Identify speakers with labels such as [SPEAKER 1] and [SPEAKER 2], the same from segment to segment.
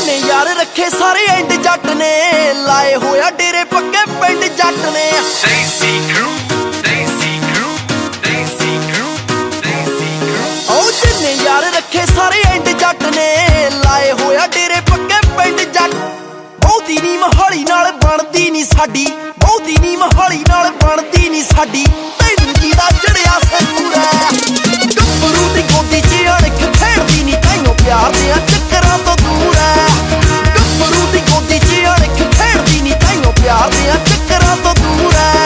[SPEAKER 1] ਜਿੰਨੇ ਯਾਰ ਰੱਖੇ ਸਾਰੇ ਐਂਡ ਜੱਟ ਨੇ, ਲਾਏ ਹੋਇਆ ਡੇਰੇ ਪੱਕੇ ਪਿੰਡ ਜੱਟ ਨੇ। ਉਹ ਜਿੰਨੇ ਯਾਰ ਰੱਖੇ ਸਾਰੇ ਐਂਡ ਜੱਟ ਨੇ, ਲਾਏ ਹੋਇਆ ਡੇਰੇ ਪੱਕੇ ਪਿੰਡ ਜੱਟ। ਬਹੁਤੀ ਨੀ ਮਹਾਲੀ ਨਾਲ ਬਣਦੀ ਨੀ ਸਾਡੀ, ਬਹੁਤੀ ਨੀ ਮਹਾਲੀ ਨਾਲ ਬਣਦੀ ਨੀ ਸਾਡੀ। ਤੈਨੂੰ ਜੀ ਦਾ ਚੜਿਆ ਸਰੂਰਾ ਗੱਭਰੂ ਦੀ ਗੋਦੀ 'ਚ ਅਣਖ ਖੇਡਦੀ ਨੀ, ਤਾਈਓ ਪਿਆਰ ਦਿਆਂ ਚੱਕਰਾਂ ਤੋਂ ਦੂਰ ਐ। ਗੱਭਰੂ ਦੀ ਗੋਦੀ 'ਚ ਅਣਖ ਖੇਡਦੀ ਨੀ, ਤਾਈਓ ਪਿਆਰ ਦਿਆਂ ਚੱਕਰਾਂ ਤੋਂ ਦੂਰ ਐ।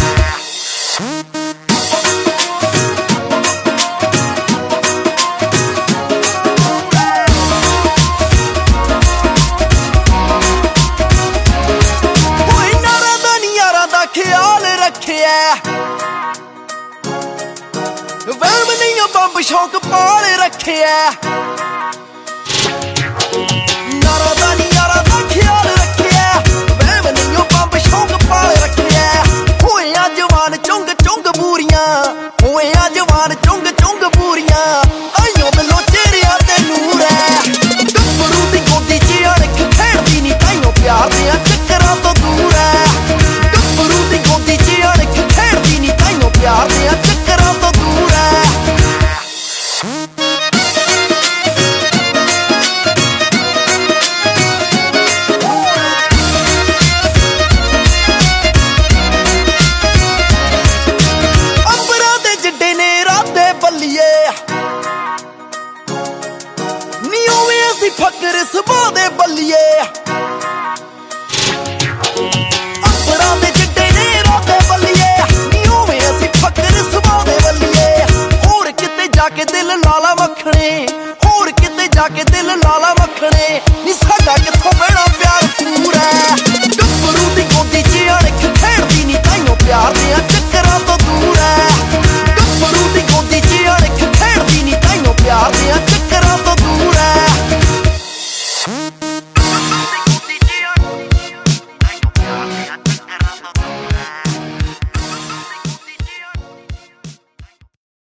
[SPEAKER 1] ਖਿਆਲ ਰੱਖਿਆ ਵਹਿਮ ਨਹੀਂ ਬੰਬ ਸ਼ੌਕ ਪਾਲ ਰੱਖਿਆ। ਨਾਰਾ ਦਾ ਨੀ ਯਾਰਾ ਦਾ ਖਿਆਲ ਰੱਖਿਆ, ਵਹਿਮ ਨਹੀਂ ਬੰਬ ਸ਼ੌਕ ਪਾਲ ਰੱਖਿਆ। ਹੋਇਆ ਜਵਾਨ ਚੁੰਗ ਚੁੰਗ ਬੂਰੀਆਂ, ਹੋਇਆ ਜਵਾਨ ਚੁੰਗ ਚੁੰਗ ਬੂਰੀਆਂ। ਆਈਓ ਬਿੱਲੋ ਚਿਹਰਿਆਂ ਤੇ ਨੂਰ ਐ। ਗੱਭਰੂ ਦੀ ਗੋਦੀ 'ਚ ਅਣਖ ਖੇਡਦੀ ਨੀ, ਤਾਈਓ ਪਿਆਰ ਦਿਆਂ ਚੱਕਰਾਂ ਤੋਂ ਦੂਰ ਐ। ਗੱਭਰੂ ਦੀ ਗੋਦੀ 'ਚ ਅਣਖ ਖੇਡਦੀ ਨੀ, ਤਾਈਓ ਪਿਆਰ ਦਿਆਂ ਚੱਕਰਾਂ ਤੋਂ ਦੂਰ ਐ। ਅੰਬਰਾਂ ਦੇ ਜਿੱਡੇ ਨੇ ਰਾਤੇ ਬੱਲੀਏ, ਨੀ ਉਵੇਂ ਅਸੀਂ ਫਕਰ ਸੁਭਾਅ ਦੇ ਬੱਲੀਏ।